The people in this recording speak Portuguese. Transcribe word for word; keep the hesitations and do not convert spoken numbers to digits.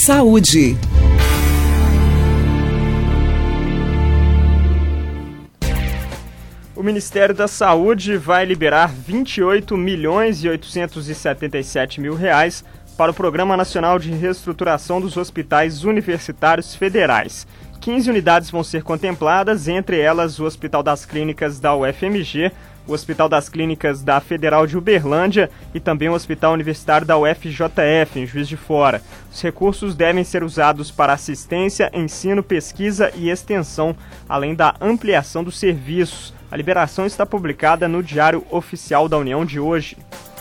Saúde. O Ministério da Saúde vai liberar vinte e oito milhões e oitocentos e setenta e sete mil reais para o Programa Nacional de Reestruturação dos Hospitais Universitários Federais. quinze unidades vão ser contempladas, entre elas o Hospital das Clínicas da U F M G, o Hospital das Clínicas da Federal de Uberlândia e também o Hospital Universitário da U F J F, em Juiz de Fora. Os recursos devem ser usados para assistência, ensino, pesquisa e extensão, além da ampliação dos serviços. A liberação está publicada no Diário Oficial da União de hoje.